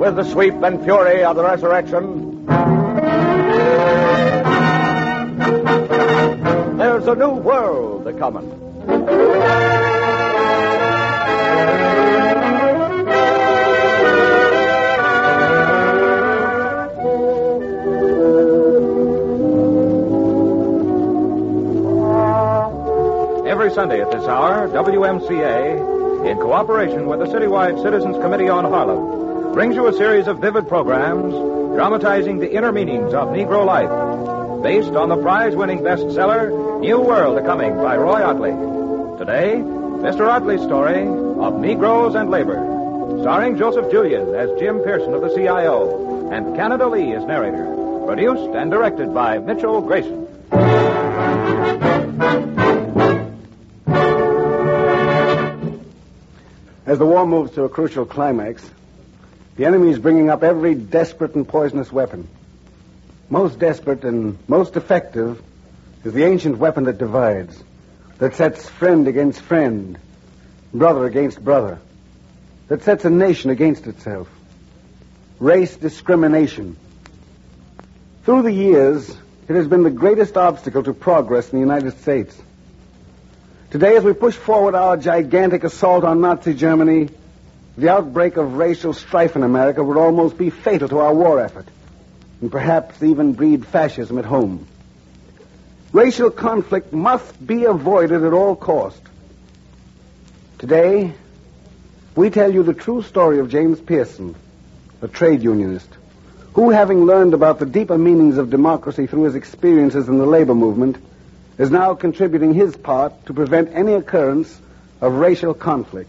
is the sweep and fury of the resurrection. There's a new world a-comin'. Every Sunday at this hour, WMCA, in cooperation with the Citywide Citizens Committee on Harlem, brings you a series of vivid programs dramatizing the inner meanings of Negro life, based on the prize-winning bestseller, New World A-Coming by Roy Otley. Today, Mr. Otley's story of Negroes and Labor, starring Joseph Julian as Jim Pearson of the CIO, and Canada Lee as narrator, produced and directed by Mitchell Grayson. As the war moves to a crucial climax, the enemy is bringing up every desperate and poisonous weapon. Most desperate and most effective is the ancient weapon that divides, that sets friend against friend, brother against brother, that sets a nation against itself. Race discrimination. Through the years, it has been the greatest obstacle to progress in the United States. Today, as we push forward our gigantic assault on Nazi Germany, the outbreak of racial strife in America would almost be fatal to our war effort, and perhaps even breed fascism at home. Racial conflict must be avoided at all cost. Today, we tell you the true story of James Pearson, a trade unionist, who, having learned about the deeper meanings of democracy through his experiences in the labor movement, is now contributing his part to prevent any occurrence of racial conflict.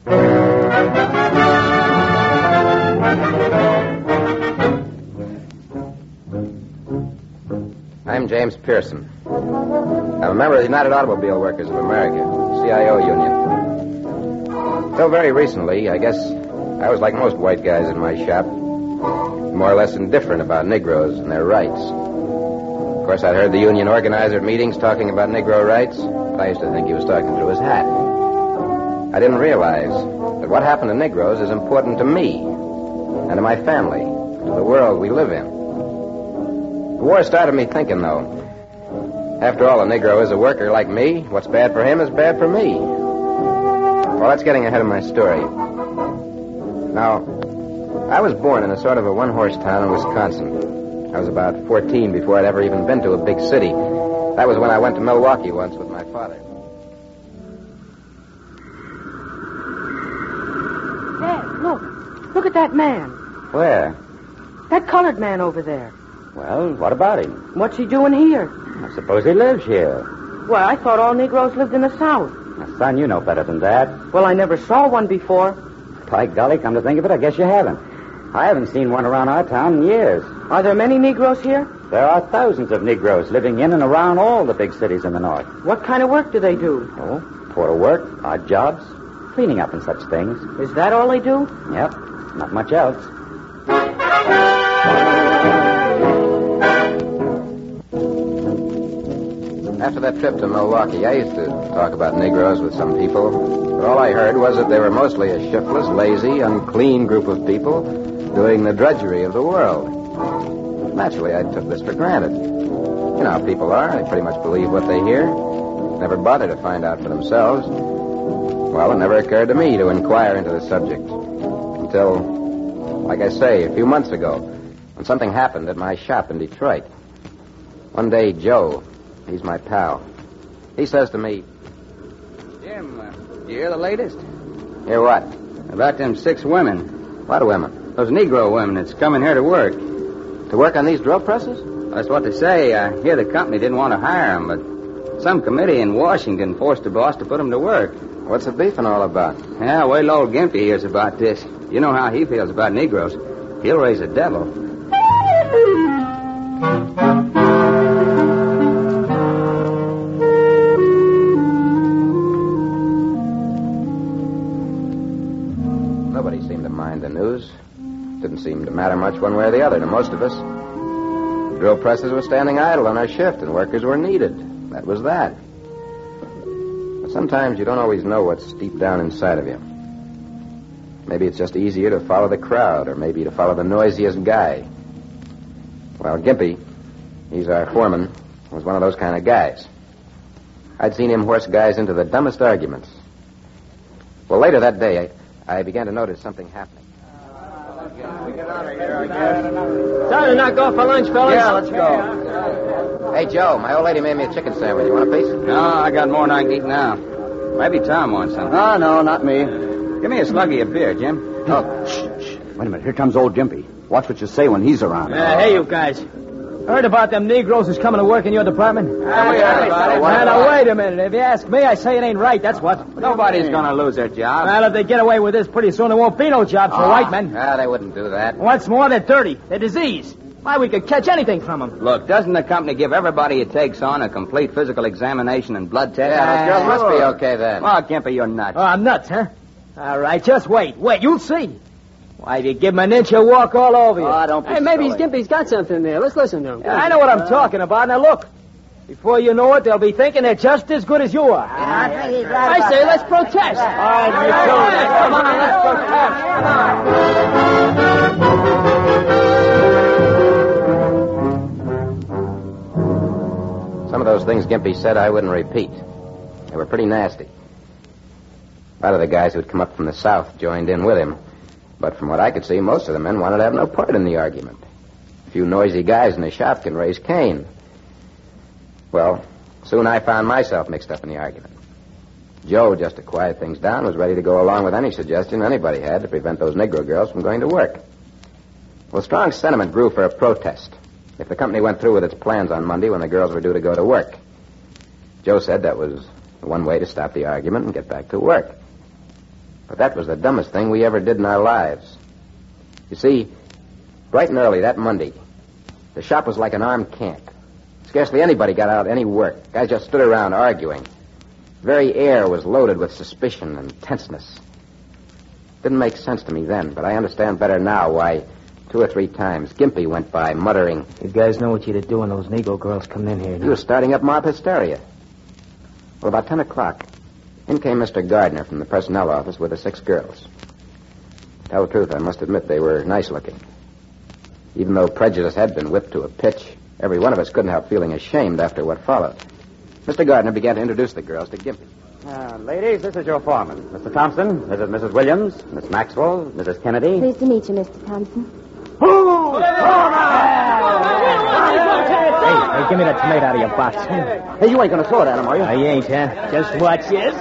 I'm James Pearson. I'm a member of the United Automobile Workers of America, CIO union. Until very recently, I guess I was like most white guys in my shop, more or less indifferent about Negroes and their rights. Of course, I'd heard the union organizer at meetings talking about Negro rights, but I used to think he was talking through his hat. I didn't realize that what happened to Negroes is important to me and to my family, to the world we live in. The war started me thinking, though. After all, a Negro is a worker like me. What's bad for him is bad for me. Well, that's getting ahead of my story. Now, I was born in a sort of a one-horse town in Wisconsin. I was about 14 before I'd ever even been to a big city. That was when I went to Milwaukee once with my father. Dad, look. Look at that man. Where? That colored man over there. Well, what about him? What's he doing here? I suppose he lives here. Well, I thought all Negroes lived in the South. Now, son, you know better than that. Well, I never saw one before. By golly, come to think of it, I guess you haven't. I haven't seen one around our town in years. Are there many Negroes here? There are thousands of Negroes living in and around all the big cities in the North. What kind of work do they do? Oh, porter work, odd jobs, cleaning up and such things. Is that all they do? Yep, not much else. After that trip to Milwaukee, I used to talk about Negroes with some people, but all I heard was that they were mostly a shiftless, lazy, unclean group of people doing the drudgery of the world. Naturally, I took this for granted. You know how people are. They pretty much believe what they hear. Never bother to find out for themselves. Well, it never occurred to me to inquire into the subject until, like I say, a few months ago, when something happened at my shop in Detroit. One day, Joe, he's my pal, he says to me, Jim, you hear the latest? Hear what? About them 6 women. What women? Those Negro women that's coming here to work. To work on these drill presses? That's what they say. I hear the company didn't want to hire them, but some committee in Washington forced the boss to put them to work. What's the beefing all about? Yeah, wait till old Gimpy hears about this. You know how he feels about Negroes. He'll raise a devil. Nobody seemed to mind the news. Didn't seem to matter much one way or the other to most of us. Drill presses were standing idle on our shift, and workers were needed. That was that. But sometimes you don't always know what's deep down inside of you. Maybe it's just easier to follow the crowd, or maybe to follow the noisiest guy. Well, Gimpy, he's our foreman, was one of those kind of guys. I'd seen him horse guys into the dumbest arguments. Well, later that day, I began to notice something happening. Time to knock off for lunch, fellas. Yeah, let's go. Hey, Joe, my old lady made me a chicken sandwich. You want a piece? No, I got more than I can eat now. Maybe Tom wants something. Oh, no, not me. Give me a sluggy of beer, Jim. Oh, shh. Wait a minute. Here comes old Gimpy. Watch what you say when he's around. Hey, you guys. Heard about them Negroes who's coming to work in your department? Now, wait a minute. If you ask me, I say it ain't right, that's what. Nobody's going to lose their job. Well, if they get away with this, pretty soon there won't be no jobs for white men. They wouldn't do that. What's more, they're dirty. They're diseased. Why, we could catch anything from them. Look, doesn't the company give everybody it takes on a complete physical examination and blood test? Yeah, those girls must be okay then. Oh, Gimpy, you're nuts. Oh, I'm nuts, huh? All right, just wait. Wait, you'll see. Why, if you give him an inch, he'll walk all over you. Oh, don't be Hey, maybe silly. Gimpy's got something there. Let's listen to him. Yeah, I know what I'm talking about. Now, look. Before you know it, they'll be thinking they're just as good as you are. I say, let's protest. All right, you two. Come on, let's protest. Come on. Some of those things Gimpy said I wouldn't repeat. They were pretty nasty. A lot of the guys who'd come up from the south joined in with him. But from what I could see, most of the men wanted to have no part in the argument. A few noisy guys in the shop can raise Cain. Well, soon I found myself mixed up in the argument. Joe, just to quiet things down, was ready to go along with any suggestion anybody had to prevent those Negro girls from going to work. Well, strong sentiment grew for a protest if the company went through with its plans on Monday when the girls were due to go to work. Joe said that was one way to stop the argument and get back to work. But that was the dumbest thing we ever did in our lives. You see, bright and early that Monday, the shop was like an armed camp. Scarcely anybody got out any work. Guys just stood around arguing. The very air was loaded with suspicion and tenseness. Didn't make sense to me then, but I understand better now why 2 or 3 times Gimpy went by muttering, You guys know what you'd do when those Negro girls come in here. he was starting up mob hysteria. Well, about 10 o'clock, in came Mr. Gardner from the personnel office with the 6 girls. Tell the truth, I must admit they were nice looking. Even though prejudice had been whipped to a pitch, every one of us couldn't help feeling ashamed after what followed. Mr. Gardner began to introduce the girls to Gimpy. Ladies, this is your foreman. Mr. Thompson, this is Mrs. Williams, Miss Maxwell, Mrs. Kennedy. Pleased to meet you, Mr. Thompson. Hey, give me that tomato out of your box. Hey, you ain't going to throw it at him, are you? I ain't, huh? Just watch this.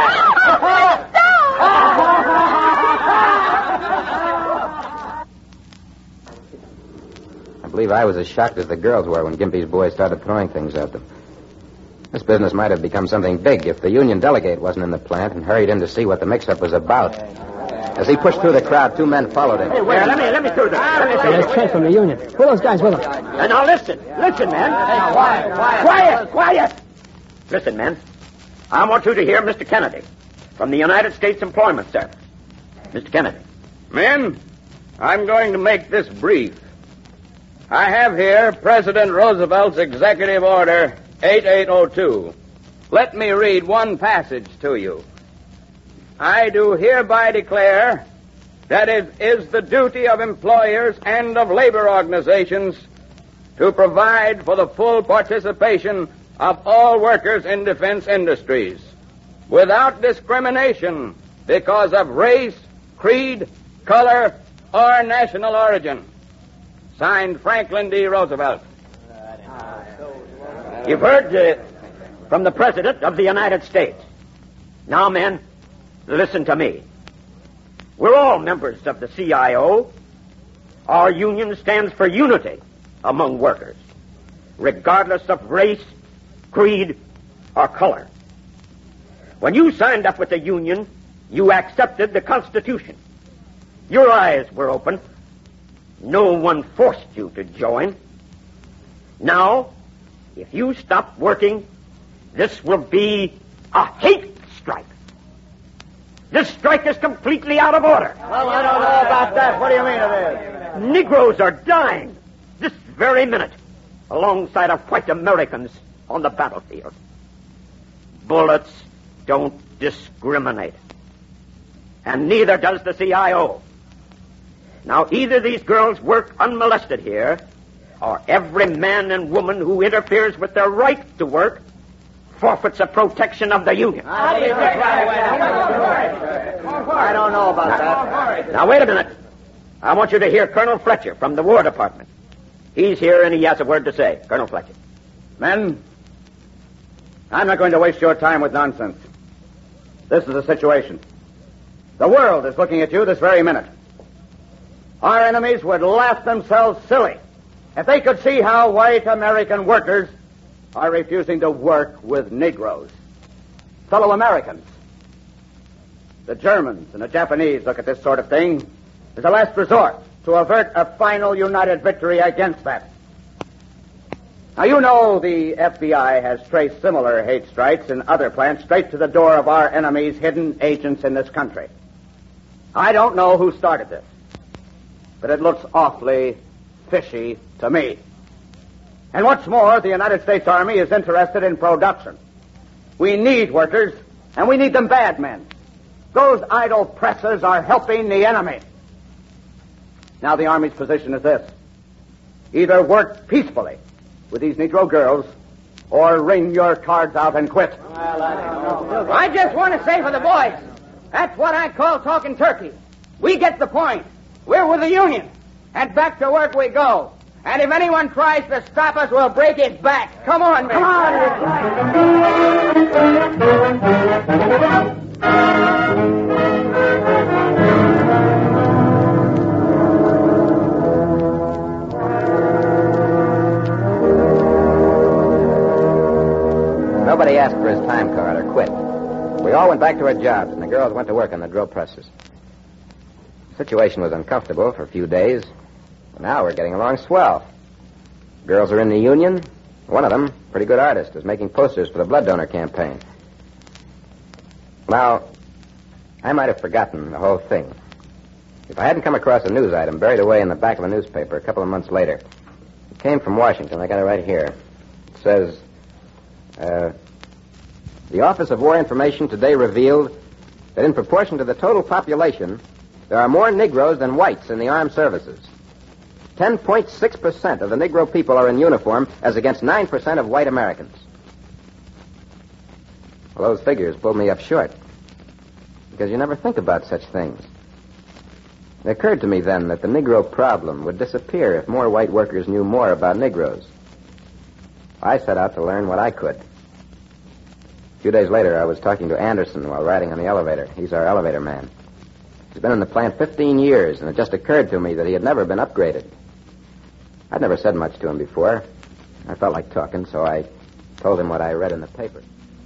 I believe I was as shocked as the girls were when Gimpy's boys started throwing things at them. This business might have become something big if the union delegate wasn't in the plant and hurried in to see what the mix-up was about. As he pushed through the crowd, 2 men followed him. Hey, wait, let me through this. There's Trent from the union. Who are those guys with him? And now listen, man. Hey, quiet. Listen, men. I want you to hear Mr. Kennedy from the United States Employment Service. Mr. Kennedy. Men, I'm going to make this brief. I have here President Roosevelt's Executive Order 8802. Let me read one passage to you. I do hereby declare that it is the duty of employers and of labor organizations to provide for the full participation of all workers in defense industries, without discrimination because of race, creed, color, or national origin. Signed, Franklin D. Roosevelt. You've heard from the President of the United States. Now, men, listen to me. We're all members of the CIO. Our union stands for unity among workers, regardless of race, creed, or color. When you signed up with the union, you accepted the Constitution. Your eyes were open. No one forced you to join. Now, if you stop working, this will be a hate strike. This strike is completely out of order. Well, I don't know about that. What do you mean it is? Negroes are dying this very minute alongside of white Americans on the battlefield. Bullets don't discriminate. And neither does the CIO. Now, either these girls work unmolested here, or every man and woman who interferes with their right to work forfeits the protection of the union. I don't know about that. Now, wait a minute. I want you to hear Colonel Fletcher from the War Department. He's here and he has a word to say. Colonel Fletcher. Men, I'm not going to waste your time with nonsense. This is the situation. The world is looking at you this very minute. Our enemies would laugh themselves silly if they could see how white American workers are refusing to work with Negroes. Fellow Americans, the Germans and the Japanese look at this sort of thing as a last resort to avert a final united victory against that. Now, you know the FBI has traced similar hate strikes in other plants straight to the door of our enemies' hidden agents in this country. I don't know who started this, but it looks awfully fishy to me. And what's more, the United States Army is interested in production. We need workers, and we need them bad, men. Those idle presses are helping the enemy. Now, the Army's position is this. Either work peacefully with these Negro girls, or wring your cards out and quit. I just want to say for the boys, that's what I call talking turkey. We get the point. We're with the Union. And back to work we go. And if anyone tries to stop us, we'll break his back. Come on, man. Come Nobody asked for his time card or quit. We all went back to our jobs, and the girls went to work on the drill presses. The situation was uncomfortable for a few days, but now we're getting along swell. Girls are in the union. One of them, pretty good artist, is making posters for the blood donor campaign. Now, I might have forgotten the whole thing if I hadn't come across a news item buried away in the back of a newspaper a couple of months later. It came from Washington. I got it right here. It says, the Office of War Information today revealed that in proportion to the total population, there are more Negroes than whites in the armed services. 10.6% of the Negro people are in uniform, as against 9% of white Americans. Well, those figures pulled me up short, because you never think about such things. It occurred to me then that the Negro problem would disappear if more white workers knew more about Negroes. I set out to learn what I could. A few days later, I was talking to Anderson while riding on the elevator. He's our elevator man. He's been in the plant 15 years, and it just occurred to me that he had never been upgraded. I'd never said much to him before. I felt like talking, so I told him what I read in the paper.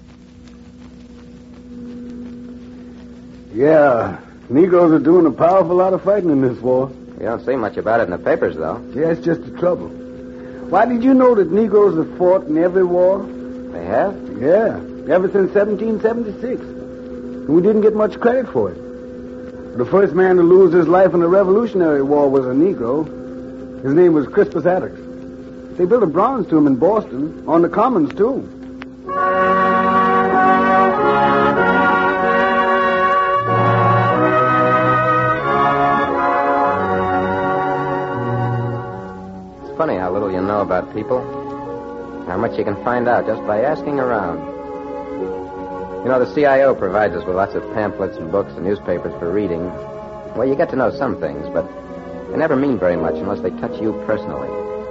Yeah, Negroes are doing a powerful lot of fighting in this war. You don't see much about it in the papers, though. Yeah, it's just the trouble. Why, did you know that Negroes have fought in every war? They have? Yeah, ever since 1776. And we didn't get much credit for it. The first man to lose his life in the Revolutionary War was a Negro. His name was Crispus Attucks. They built a bronze to him in Boston, on the Commons, too. It's funny how little you know about people, how much you can find out just by asking around. You know, the CIO provides us with lots of pamphlets and books and newspapers for reading. Well, you get to know some things, but they never mean very much unless they touch you personally.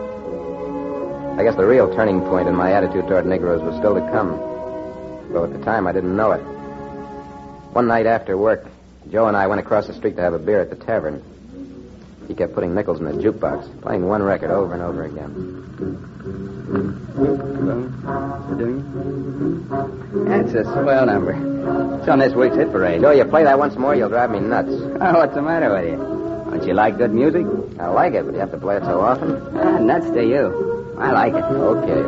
I guess the real turning point in my attitude toward Negroes was still to come, though at the time I didn't know it. One night after work, Joe and I went across the street to have a beer at the tavern. He kept putting nickels in the jukebox, playing one record over and over again. That's a swell number. It's on this week's hit parade. Joe, you play that once more, you'll drive me nuts. Oh, what's the matter with you? Don't you like good music? I like it, but you have to play it so often. Nuts to you. I like it. Okay.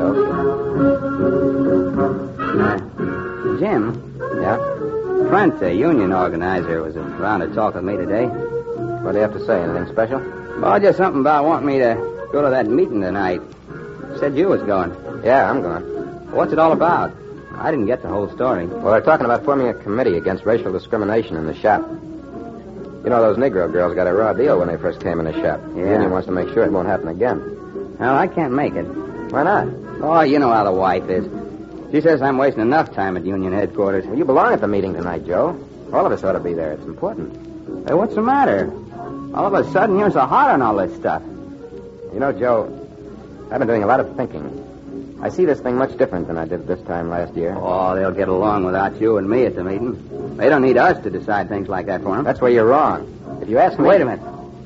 Jim? Yeah? Trent, the union organizer, was around to talk with me today. What do you have to say? Anything special? Oh, just something about wanting me to go to that meeting tonight. Said you was going. Yeah, I'm going. What's it all about? I didn't get the whole story. Well, they're talking about forming a committee against racial discrimination in the shop. You know, those Negro girls got a raw deal when they first came in the shop. Yeah. The union wants to make sure it won't happen again. Well, I can't make it. Why not? Oh, you know how the wife is. She says I'm wasting enough time at union headquarters. Well, you belong at the meeting tonight, Joe. All of us ought to be there. It's important. Hey, what's the matter? All of a sudden, you're so hot on all this stuff. You know, Joe, I've been doing a lot of thinking. I see this thing much different than I did this time last year. Oh, they'll get along without you and me at the meeting. They don't need us to decide things like that for them. That's where you're wrong. If you ask me... Wait a minute.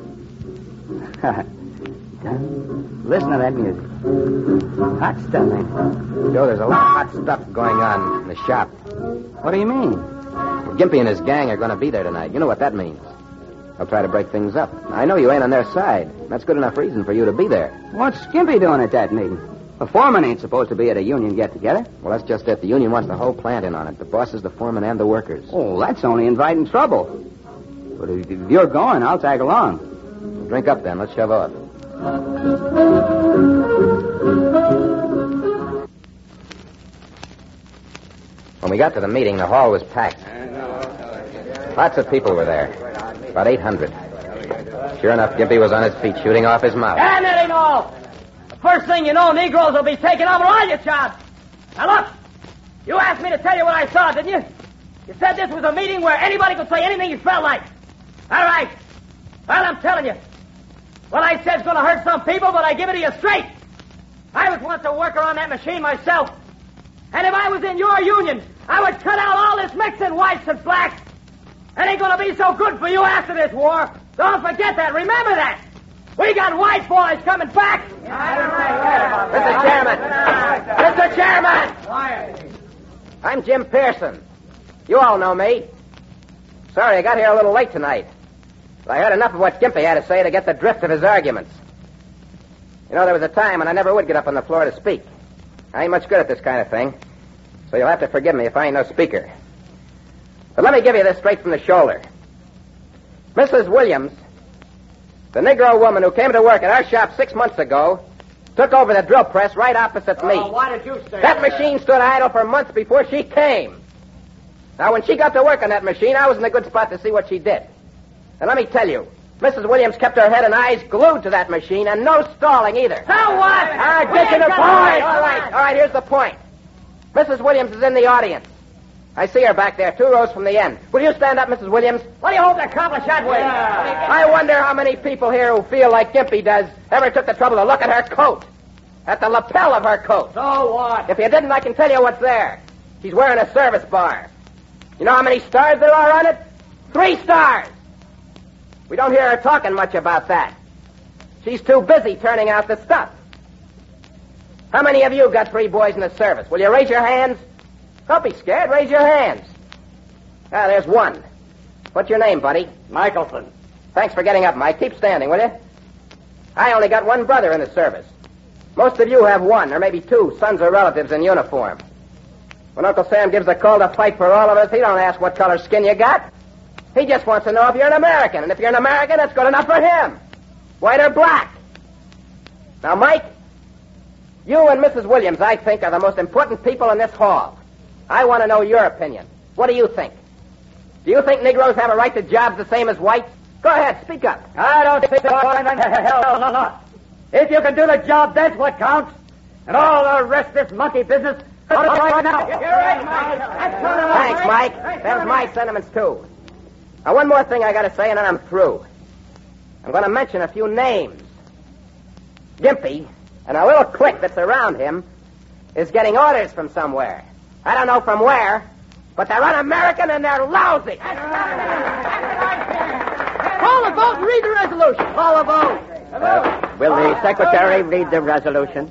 Listen to that music. Hot stuff, ain't it? Joe, there's a lot of hot stuff going on in the shop. What do you mean? Well, Gimpy and his gang are going to be there tonight. You know what that means. They'll try to break things up. I know you ain't on their side. That's good enough reason for you to be there. What's Skimpy doing at that meeting? The foreman ain't supposed to be at a union get-together. Well, that's just it. The union wants the whole plant in on it. The bosses, the foreman, and the workers. Oh, that's only inviting trouble. But if you're going, I'll tag along. Drink up, then. Let's shove off. When we got to the meeting, the hall was packed. Lots of people were there. About 800. Sure enough, Gimpy was on his feet, shooting off his mouth. And that ain't all. The first thing you know, Negroes will be taking over all your jobs. Now, look. You asked me to tell you what I saw, didn't you? You said this was a meeting where anybody could say anything he felt like. All right. Well, I'm telling you. What I said's going to hurt some people, but I give it to you straight. I was once a worker on that machine myself. And if I was in your union, I would cut out all this mixing whites and blacks. It ain't going to be so good for you after this war. Don't forget that. Remember that. We got white boys coming back. Mr. Chairman! I'm Jim Pearson. You all know me. Sorry, I got here a little late tonight. But I heard enough of what Gimpy had to say to get the drift of his arguments. You know, there was a time when I never would get up on the floor to speak. I ain't much good at this kind of thing, so you'll have to forgive me if I ain't no speaker. But let me give you this straight from the shoulder. Mrs. Williams, the Negro woman who came to work at our shop 6 months ago, took over the drill press right opposite me. Why did you say that? Machine stood idle for months before she came. Now, when she got to work on that machine, I was in a good spot to see what she did. And let me tell you, Mrs. Williams kept her head and eyes glued to that machine, and no stalling either. So what? Get to the point. All right, here's the point. Mrs. Williams is in the audience. I see her back there, 2 rows from the end. Will you stand up, Mrs. Williams? What do you hope to accomplish that way? I wonder how many people here who feel like Gimpy does ever took the trouble to look at her coat. At the lapel of her coat. So what? If you didn't, I can tell you what's there. She's wearing a service bar. You know how many stars there are on it? 3 stars. We don't hear her talking much about that. She's too busy turning out the stuff. How many of you got 3 boys in the service? Will you raise your hands? Don't be scared. Raise your hands. Ah, there's one. What's your name, buddy? Michelson. Thanks for getting up, Mike. Keep standing, will you? I only got 1 brother in the service. Most of you have 1 or maybe 2 sons or relatives in uniform. When Uncle Sam gives a call to fight for all of us, he don't ask what color skin you got. He just wants to know if you're an American. And if you're an American, that's good enough for him. White or black. Now, Mike, you and Mrs. Williams, I think, are the most important people in this hall. I want to know your opinion. What do you think? Do you think Negroes have a right to jobs the same as whites? Go ahead, speak up. I don't think so. Hell, no. If you can do the job, that's what counts. And all the rest of this monkey business, right now. You're right, Mike. Thanks, Mike. There's my sentiments, too. Now, one more thing I got to say, and then I'm through. I'm going to mention a few names. Gimpy and a little clique that's around him is getting orders from somewhere. I don't know from where, but they're un-American and they're lousy. Call a vote and read the resolution. Call a vote. Will the secretary read the resolution?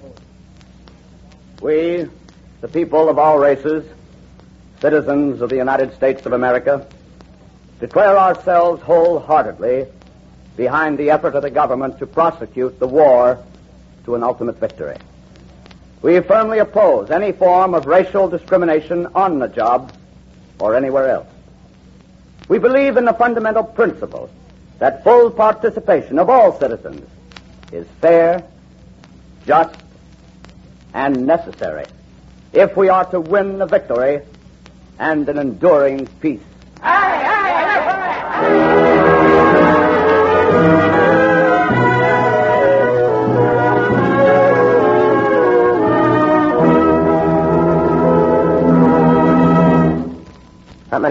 We, the people of all races, citizens of the United States of America, declare ourselves wholeheartedly behind the effort of the government to prosecute the war to an ultimate victory. We firmly oppose any form of racial discrimination on the job or anywhere else. We believe in the fundamental principle that full participation of all citizens is fair, just, and necessary if we are to win the victory and an enduring peace. Aye.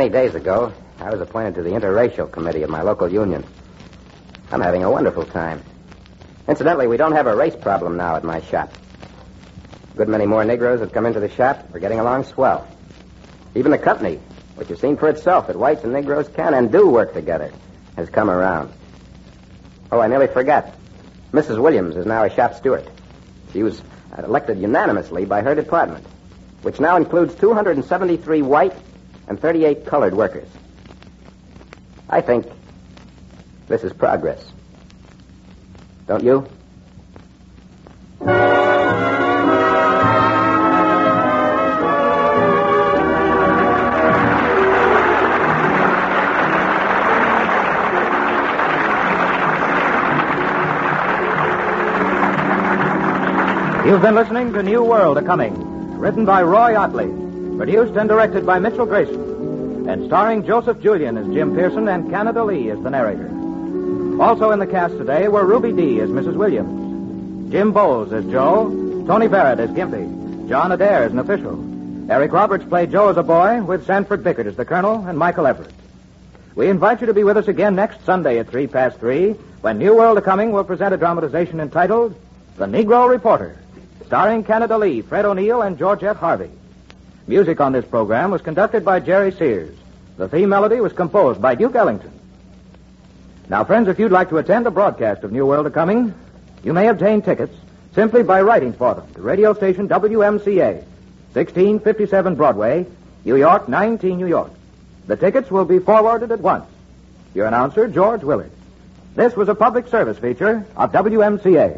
many days ago, I was appointed to the interracial committee of my local union. I'm having a wonderful time. Incidentally, we don't have a race problem now at my shop. A good many more Negroes have come into the shop. We're getting along swell. Even the company, which has seen for itself that whites and Negroes can and do work together, has come around. Oh, I nearly forgot. Mrs. Williams is now a shop steward. She was elected unanimously by her department, which now includes 273 white and 38 colored workers. I think this is progress. Don't you? You've been listening to New World A-Coming, written by Roy Otley, produced and directed by Mitchell Grayson, and starring Joseph Julian as Jim Pearson and Canada Lee as the narrator. Also in the cast today were Ruby Dee as Mrs. Williams, Jim Bowles as Joe, Tony Barrett as Gimpy, John Adair as an official. Eric Roberts played Joe as a boy, with Sanford Bickert as the colonel and Michael Everett. We invite you to be with us again next Sunday at 3:03, when New World A-Coming will present a dramatization entitled The Negro Reporter, starring Canada Lee, Fred O'Neill, and Georgette Harvey. Music on this program was conducted by Jerry Sears. The theme melody was composed by Duke Ellington. Now, friends, if you'd like to attend a broadcast of New World A-Coming, you may obtain tickets simply by writing for them to radio station WMCA, 1657 Broadway, New York, 19 New York. The tickets will be forwarded at once. Your announcer, George Willard. This was a public service feature of WMCA.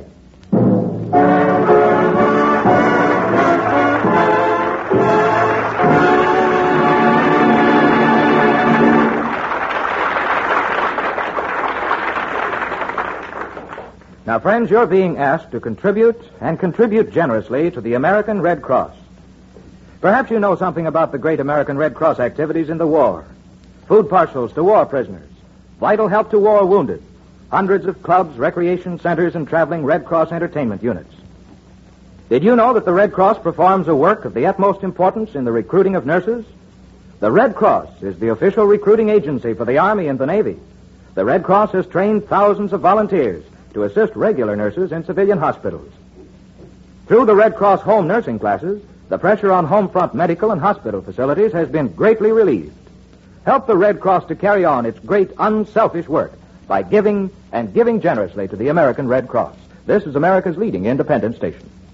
Now, friends, you're being asked to contribute, and contribute generously, to the American Red Cross. Perhaps you know something about the great American Red Cross activities in the war. Food parcels to war prisoners, vital help to war wounded, hundreds of clubs, recreation centers, and traveling Red Cross entertainment units. Did you know that the Red Cross performs a work of the utmost importance in the recruiting of nurses? The Red Cross is the official recruiting agency for the Army and the Navy. The Red Cross has trained thousands of volunteers to assist regular nurses in civilian hospitals. Through the Red Cross home nursing classes, the pressure on home front medical and hospital facilities has been greatly relieved. Help the Red Cross to carry on its great unselfish work by giving, and giving generously to the American Red Cross. This is America's leading independent station.